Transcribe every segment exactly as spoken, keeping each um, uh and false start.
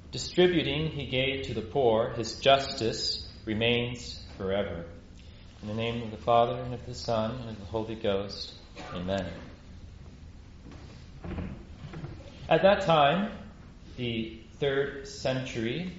Distributing, he gave to the poor. His justice remains forever. In the name of the Father, and of the Son, and of the Holy Ghost. Amen. At that time, the third century,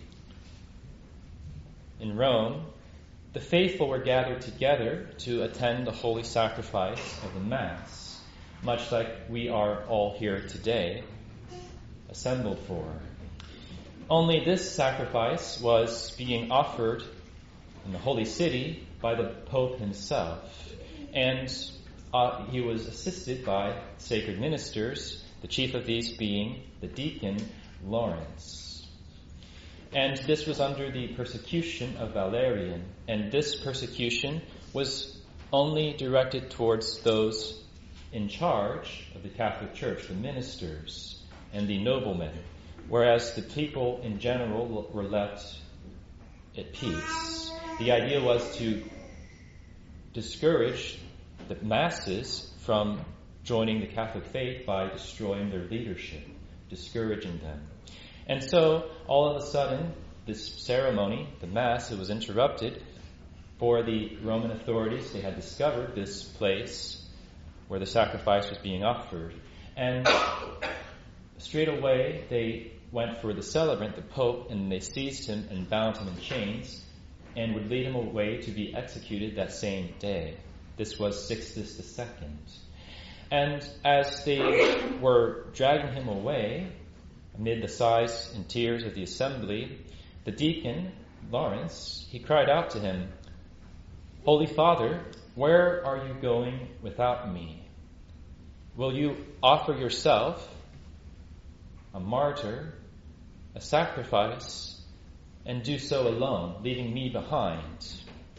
in Rome, the faithful were gathered together to attend the holy sacrifice of the Mass, much like we are all here today, assembled for. Only this sacrifice was being offered in the Holy City by the Pope himself, and uh, he was assisted by sacred ministers, the chief of these being the deacon Lawrence. And this was under the persecution of Valerian, and this persecution was only directed towards those in charge of the Catholic Church, the ministers and the noblemen, whereas the people in general were left at peace. The idea was to discourage the masses from joining the Catholic faith by destroying their leadership, discouraging them. And so, all of a sudden, this ceremony, the Mass, it was interrupted for the Roman authorities. They had discovered this place where the sacrifice was being offered. And straight away, they went for the celebrant, the Pope, and they seized him and bound him in chains and would lead him away to be executed that same day. This was Sixtus the Second. And as they were dragging him away, amid the sighs and tears of the assembly, the deacon, Lawrence, he cried out to him, "Holy Father, where are you going without me? Will you offer yourself a martyr, a sacrifice, and do so alone, leaving me behind?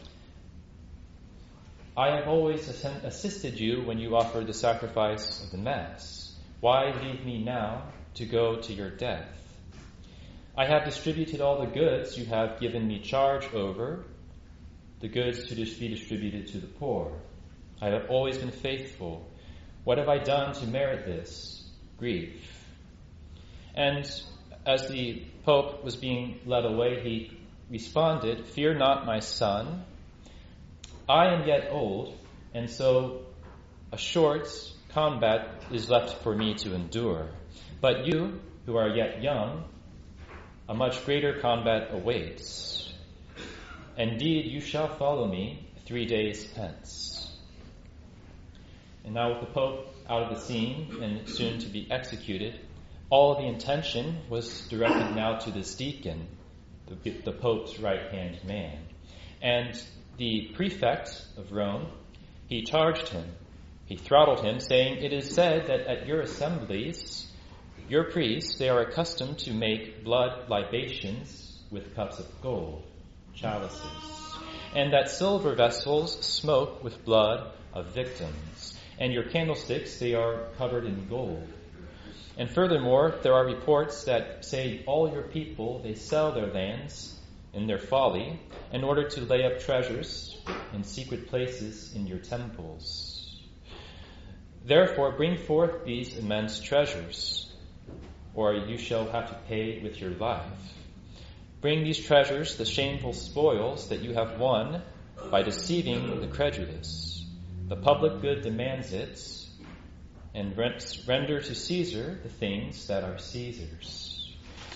I have always assisted you when you offered the sacrifice of the Mass. Why leave me now to go to your death? I have distributed all the goods you have given me charge over, the goods to be distributed to the poor. I have always been faithful. What have I done to merit this? Grief." And as the Pope was being led away, he responded, "Fear not, my son. I am yet old, and so a short combat is left for me to endure. But you, who are yet young, a much greater combat awaits. Indeed, you shall follow me three days hence." And now with the Pope out of the scene and soon to be executed, all the intention was directed now to this deacon, the, the Pope's right-hand man. And the prefect of Rome, he charged him. He throttled him, saying, "It is said that at your assemblies, your priests, they are accustomed to make blood libations with cups of gold, chalices, and that silver vessels smoke with blood of victims, and your candlesticks, they are covered in gold. And furthermore, there are reports that say all your people, they sell their lands in their folly in order to lay up treasures in secret places in your temples. Therefore, bring forth these immense treasures, or you shall have to pay with your life. Bring these treasures, the shameful spoils that you have won by deceiving the credulous. The public good demands it, and render to Caesar the things that are Caesar's."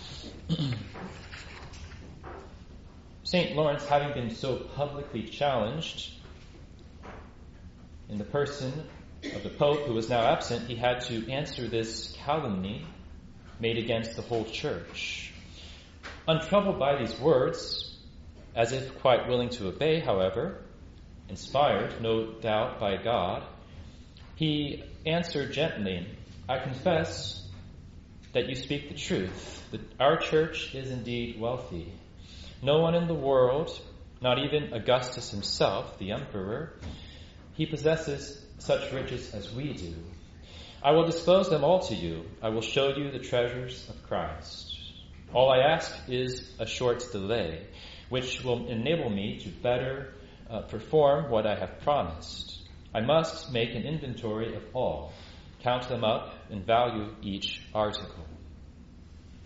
Saint Lawrence, having been so publicly challenged in the person of the Pope, who was now absent, he had to answer this calumny made against the whole church. Untroubled by these words, as if quite willing to obey, however, inspired, no doubt, by God, he answered gently, "I confess that you speak the truth. That our church is indeed wealthy. No one in the world, not even Augustus himself, the emperor, he possesses such riches as we do. I will disclose them all to you. I will show you the treasures of Christ. All I ask is a short delay, which will enable me to better uh, perform what I have promised. I must make an inventory of all, count them up, and value each article." At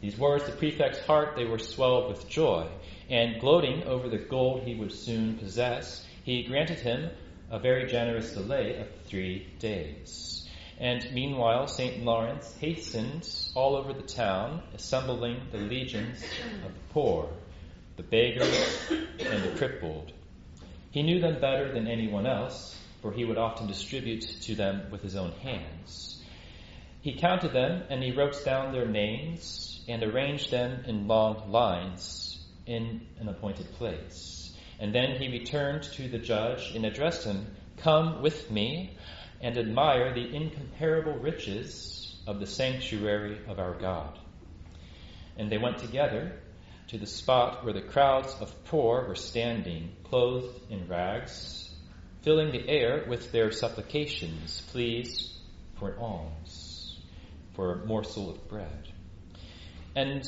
these words, the prefect's heart, they were swelled with joy, and gloating over the gold he would soon possess, he granted him a very generous delay of three days. And meanwhile, Saint Lawrence hastened all over the town, assembling the legions of the poor, the beggars, and the crippled. He knew them better than anyone else, for he would often distribute to them with his own hands. He counted them, and he wrote down their names and arranged them in long lines in an appointed place. And then he returned to the judge and addressed him, "Come with me and admire the incomparable riches of the sanctuary of our God." And they went together to the spot where the crowds of poor were standing, clothed in rags, filling the air with their supplications, pleas for alms, for a morsel of bread. And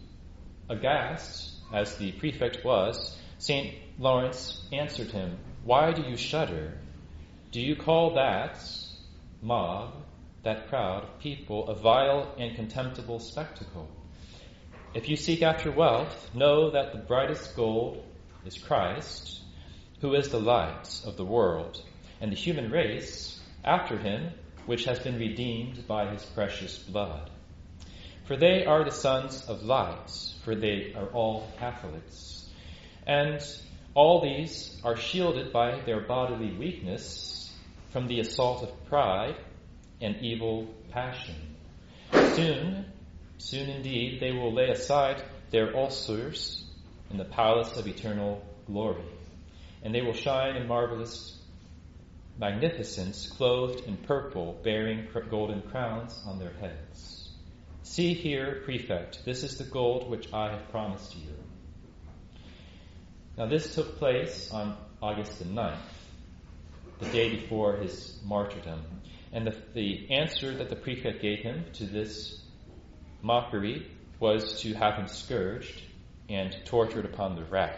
aghast, as the prefect was, Saint Lawrence answered him, "Why do you shudder? Do you call that mob, that crowd of people, a vile and contemptible spectacle? If you seek after wealth, know that the brightest gold is Christ, who is the light of the world, and the human race after him, which has been redeemed by his precious blood. For they are the sons of light, for they are all Catholics. And all these are shielded by their bodily weakness from the assault of pride and evil passion. Soon, soon indeed, they will lay aside their ulcers in the palace of eternal glory, and they will shine in marvelous magnificence, clothed in purple, bearing golden crowns on their heads. See here, prefect, this is the gold which I have promised you." Now this took place on August the ninth, the day before his martyrdom. And the, the answer that the prefect gave him to this mockery was to have him scourged and tortured upon the rack.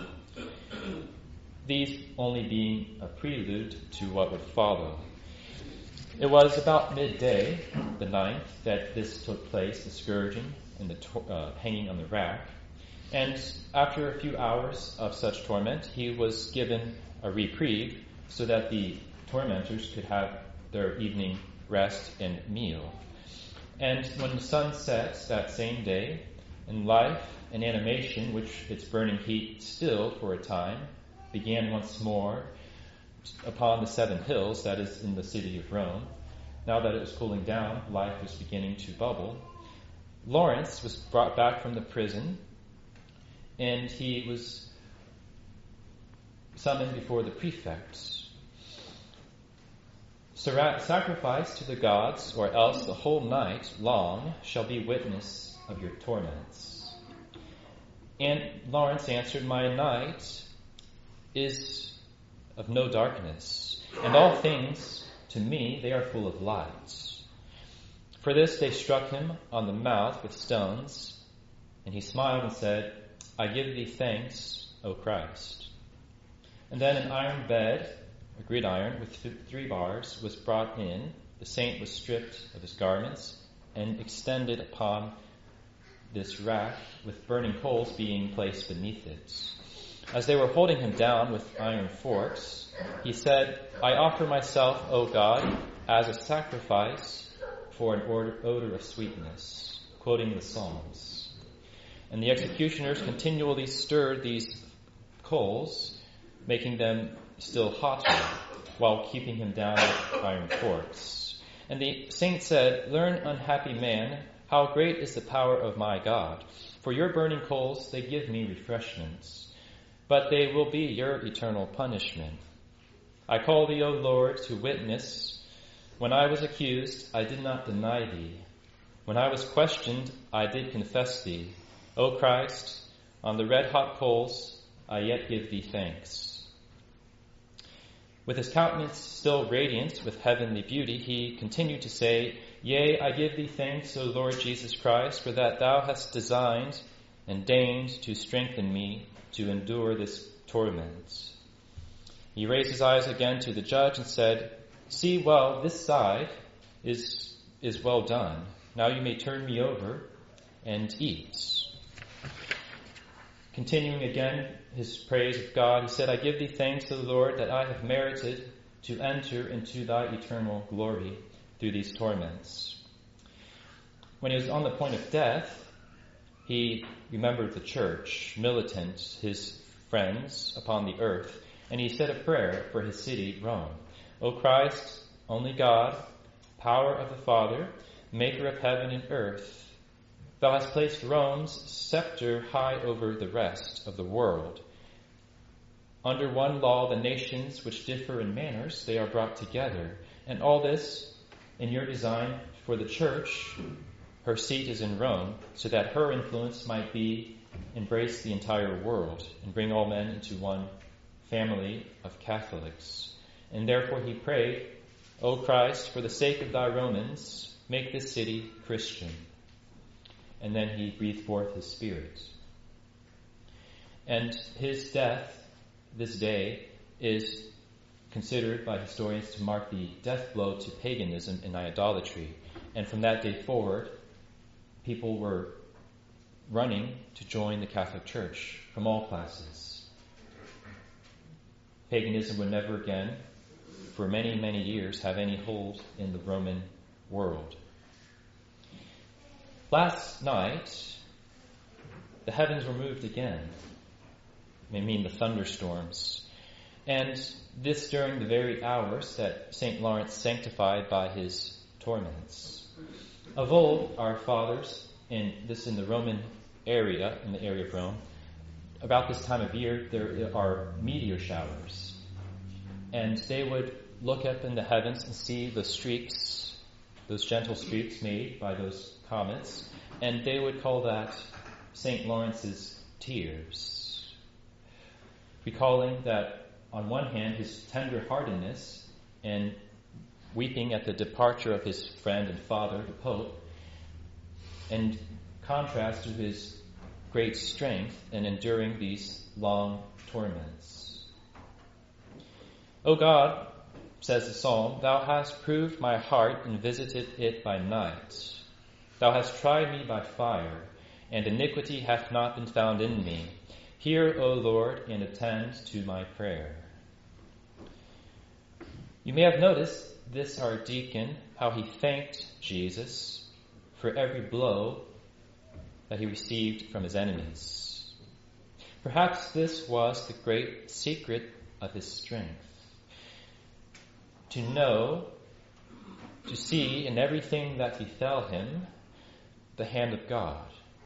These only being a prelude to what would follow. It was about midday, the ninth, that this took place, the scourging and the to- uh, hanging on the rack. And after a few hours of such torment, he was given a reprieve so that the tormentors could have their evening rest and meal. And when the sun set that same day, and life and animation, which its burning heat stilled for a time, began once more upon the seven hills, that is, in the city of Rome. Now that it was cooling down, life was beginning to bubble. Lawrence was brought back from the prison, and he was summoned before the prefect. "Sacrifice to the gods, or else the whole night long shall be witness of your torments." And Lawrence answered, "My night is of no darkness, and all things to me they are full of light." For this they struck him on the mouth with stones, and he smiled and said, "I give thee thanks, O Christ." And then an iron bed, a gridiron with th- three bars, was brought in. The saint was stripped of his garments and extended upon this rack, with burning coals being placed beneath it. As they were holding him down with iron forks, he said, "I offer myself, O God, as a sacrifice for an odor of sweetness," quoting the Psalms. And the executioners continually stirred these coals, making them still hotter, while keeping him down with iron forks. And the saint said, "Learn, unhappy man, how great is the power of my God. For your burning coals, they give me refreshments, but they will be your eternal punishment. I call thee, O Lord, to witness. When I was accused, I did not deny thee. When I was questioned, I did confess thee. O Christ, on the red-hot coals, I yet give thee thanks." With his countenance still radiant with heavenly beauty, he continued to say, "Yea, I give thee thanks, O Lord Jesus Christ, for that thou hast designed and deigned to strengthen me to endure this torment." He raised his eyes again to the judge and said, "See well, this side is, is well done. Now you may turn me over, and eat. Continuing again his praise of God, he said, I give thee thanks, O Lord, that I have merited to enter into thy eternal glory through these torments. When he was on the point of death, he remembered the church, militant, his friends upon the earth, and he said a prayer for his city, Rome. O Christ, only God, power of the Father, maker of heaven and earth, thou hast placed Rome's scepter high over the rest of the world. Under one law, the nations which differ in manners, they are brought together. And all this in your design for the church. Her seat is in Rome, so that her influence might be embrace the entire world and bring all men into one family of Catholics. And therefore he prayed, O Christ, for the sake of thy Romans, make this city Christian. And then he breathed forth his Spirit. And his death this day is considered by historians to mark the death blow to paganism and idolatry. And from that day forward, people were running to join the Catholic Church from all classes. Paganism would never again, for many, many years, have any hold in the Roman world. Last night, the heavens were moved again. I mean the thunderstorms. And this during the very hours that Saint Lawrence sanctified by his torments. Of old, our fathers, in this in the Roman area, in the area of Rome, about this time of year, there are meteor showers. And they would look up in the heavens and see the streaks, those gentle streaks made by those comets, and they would call that Saint Lawrence's tears, recalling that on one hand his tender-heartedness and weeping at the departure of his friend and father, the Pope, in contrast to his great strength in enduring these long torments. O God, says the psalm, thou hast proved my heart and visited it by night. Thou hast tried me by fire, and iniquity hath not been found in me. Hear, O Lord, and attend to my prayer. You may have noticed this our deacon, how he thanked Jesus for every blow that he received from his enemies. Perhaps this was the great secret of his strength. To know, to see in everything that befell him, the hand of God.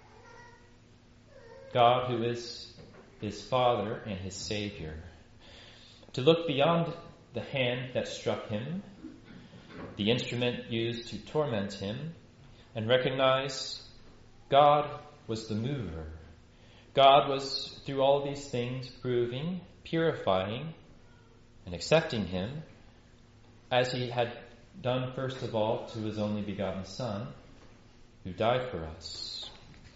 God who is his Father and his Savior. To look beyond the hand that struck him, the instrument used to torment him, and recognize God was the mover. God was, through all these things, proving, purifying, and accepting him, as he had done first of all to his only begotten Son, who died for us.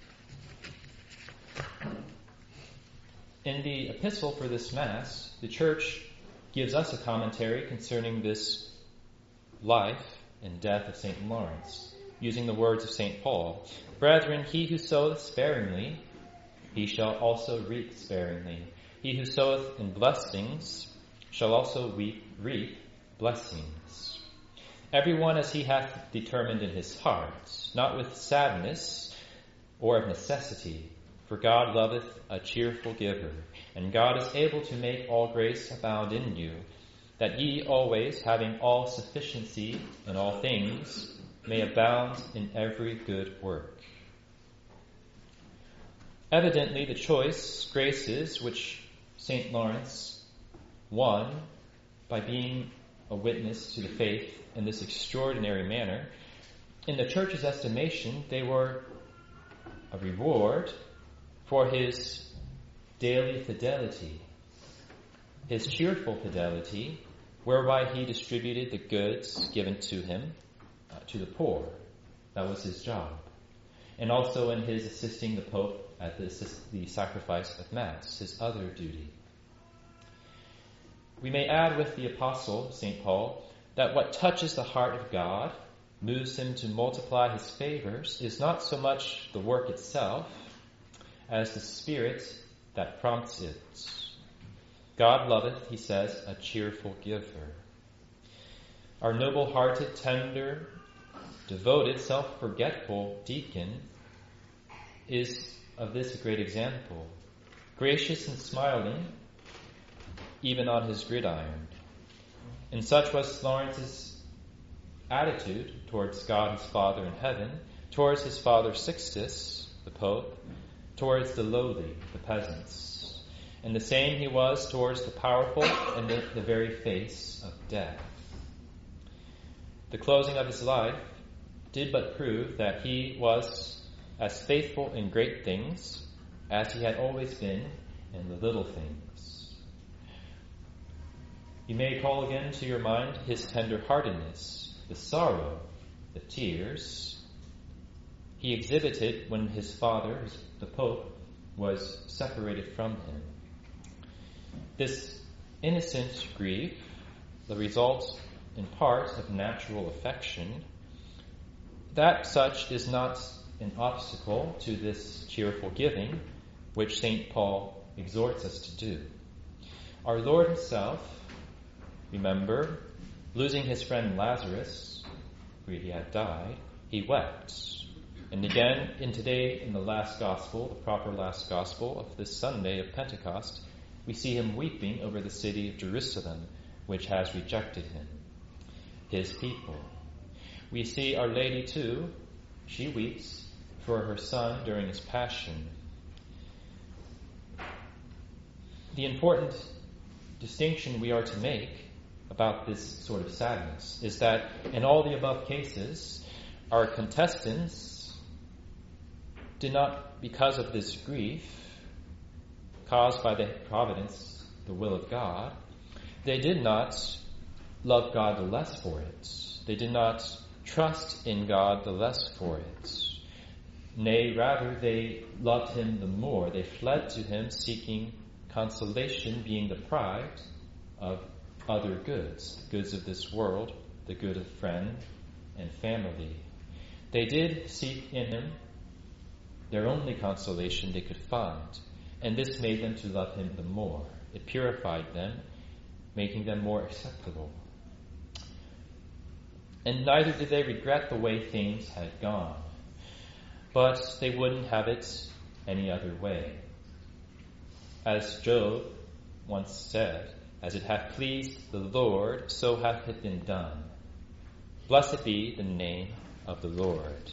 In the epistle for this Mass, the Church gives us a commentary concerning this life and death of Saint Lawrence, using the words of Saint Paul. Brethren, he who soweth sparingly, he shall also reap sparingly. He who soweth in blessings shall also reap, reap blessings. Everyone as he hath determined in his heart, not with sadness or of necessity, for God loveth a cheerful giver, and God is able to make all grace abound in you, that ye always, having all sufficiency in all things, may abound in every good work. Evidently, the choice graces which Saint Lawrence won by being a witness to the faith in this extraordinary manner, in the Church's estimation, they were a reward for his daily fidelity, his cheerful fidelity, whereby he distributed the goods given to him uh, to the poor. That was his job. And also in his assisting the Pope at the, assist, the sacrifice of Mass, his other duty. We may add with the Apostle, Saint Paul, that what touches the heart of God moves him to multiply his favors is not so much the work itself as the spirit that prompts it. God loveth, he says, a cheerful giver. Our noble-hearted, tender, devoted, self-forgetful deacon is of this a great example. Gracious and smiling, even on his gridiron. And such was Lawrence's attitude towards God his Father in heaven, towards his father Sixtus, the Pope, towards the lowly, the peasants. And the same he was towards the powerful and the, the very face of death. The closing of his life did but prove that he was as faithful in great things as he had always been in the little things. You may call again to your mind his tender-heartedness, the sorrow, the tears he exhibited when his father, the Pope, was separated from him. This innocent grief, the result in part of natural affection, that such is not an obstacle to this cheerful giving, which Saint Paul exhorts us to do. Our Lord himself, remember, losing his friend Lazarus, for he had died, he wept. And again, in today, in the last gospel, the proper last gospel of this Sunday of Pentecost, we see him weeping over the city of Jerusalem, which has rejected him, his people. We see Our Lady too, she weeps for her son during his passion. The important distinction we are to make about this sort of sadness is that in all the above cases, our contestants did not, because of this grief caused by the providence, the will of God, they did not love God the less for it. They did not trust in God the less for it. Nay, rather, they loved him the more. They fled to him seeking consolation, being deprived of other goods, the goods of this world, the good of friend and family. They did seek in him their only consolation they could find, and this made them to love him the more. It purified them, making them more acceptable. And neither did they regret the way things had gone, but they wouldn't have it any other way. As Job once said, as it hath pleased the Lord, so hath it been done. Blessed be the name of the Lord.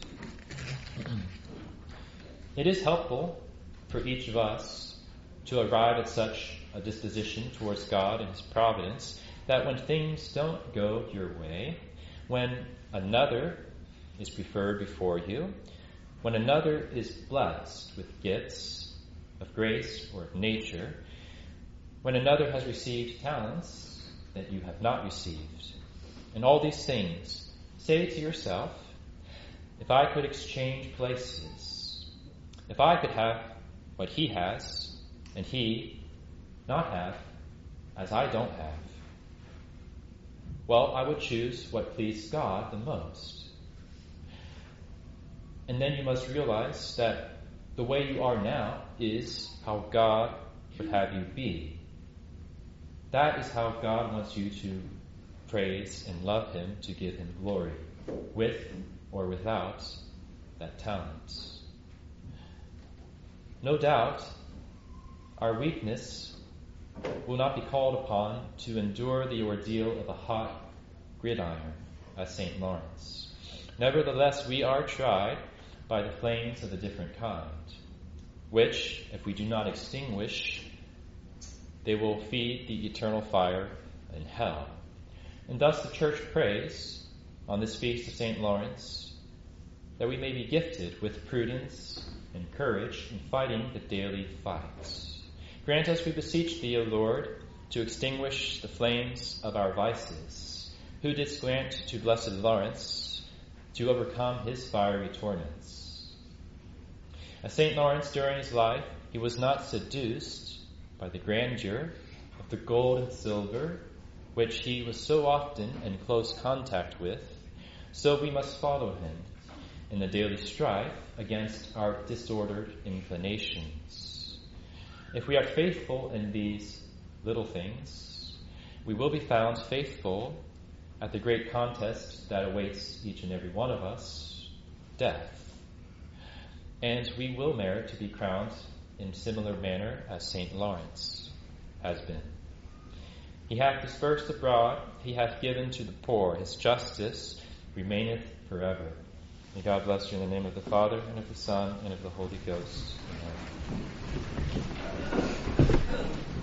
It is helpful for each of us to arrive at such a disposition towards God and his providence that when things don't go your way, when another is preferred before you, when another is blessed with gifts of grace or of nature, when another has received talents that you have not received, and all these things, say to yourself, if I could exchange places, if I could have what he has, and he not have as I don't have, well, I would choose what pleased God the most. And then you must realize that the way you are now is how God would have you be. That is how God wants you to praise and love him, to give him glory, with or without that talent. No doubt, our weakness will not be called upon to endure the ordeal of a hot gridiron, as Saint Lawrence. Nevertheless, we are tried by the flames of a different kind, which, if we do not extinguish, they will feed the eternal fire in hell. And thus the Church prays, on this feast of Saint Lawrence, that we may be gifted with prudence and courage in fighting the daily fights. Grant us, we beseech thee, O Lord, to extinguish the flames of our vices, who didst grant to blessed Lawrence to overcome his fiery torments. As Saint Lawrence, during his life, he was not seduced by the grandeur of the gold and silver which he was so often in close contact with, So we must follow him in the daily strife against our disordered inclinations. If we are faithful in these little things, we will be found faithful at the great contest that awaits each and every one of us, death. And we will merit to be crowned in similar manner as Saint Lawrence has been. He hath dispersed abroad, he hath given to the poor, his justice remaineth forever. May God bless you in the name of the Father, and of the Son, and of the Holy Ghost. Amen.